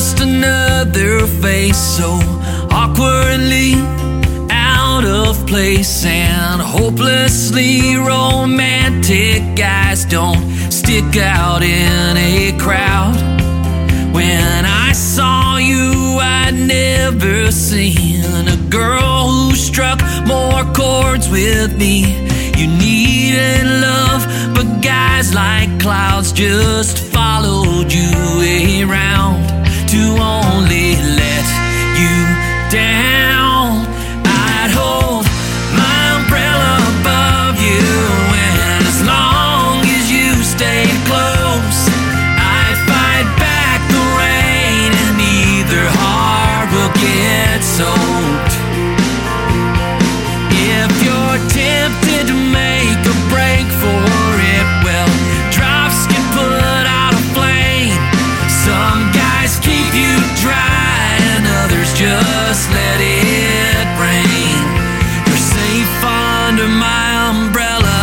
just another face so awkwardly out of place, and hopelessly romantic guys don't stick out in a crowd. When I saw you, I'd never seen a girl who struck more chords with me. You needed love, but guys like clouds just followed you around to only let you down. I'd hold my umbrella above you, and as long as you stayed close, I'd fight back the rain, and neither heart will get soaked. If you're tempted to make a break for it, well, drops can put out a flame. Some guys keep you dry, and others just let it rain. You're safe under my umbrella.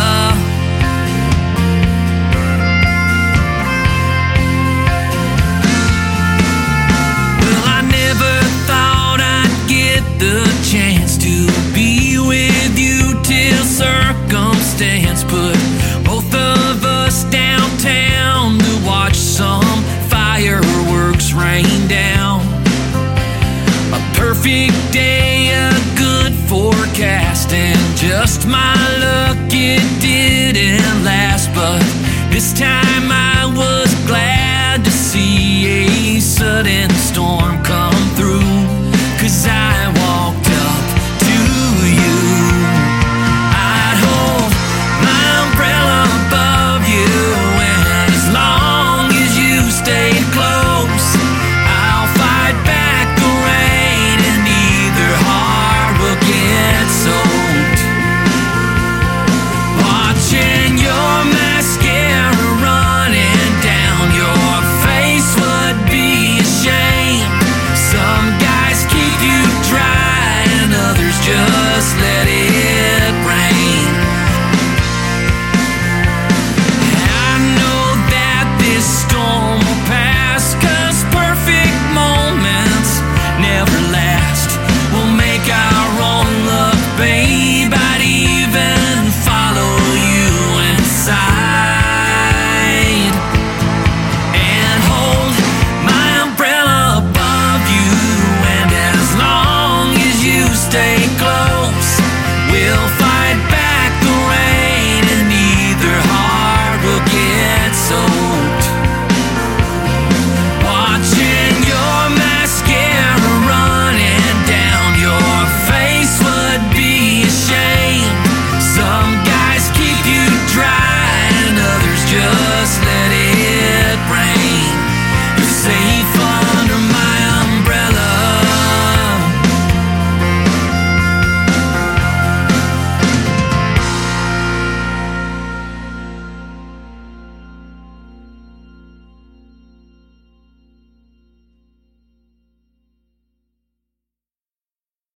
Well, I never thought I'd get the chance to be with you till circumstance put both of us downtown to watch some fireworks rain down. A perfect day, a good forecast, and just my luck it didn't last. But this time I was glad to see a sudden storm come through, 'cause I walked up to you. I'd hold my umbrella above you, and as long as you stayed close, I'll fight back the rain, and neither heart will get soaked. Watching your mascara running down your face would be a shame. Some guys keep you dry, and others just let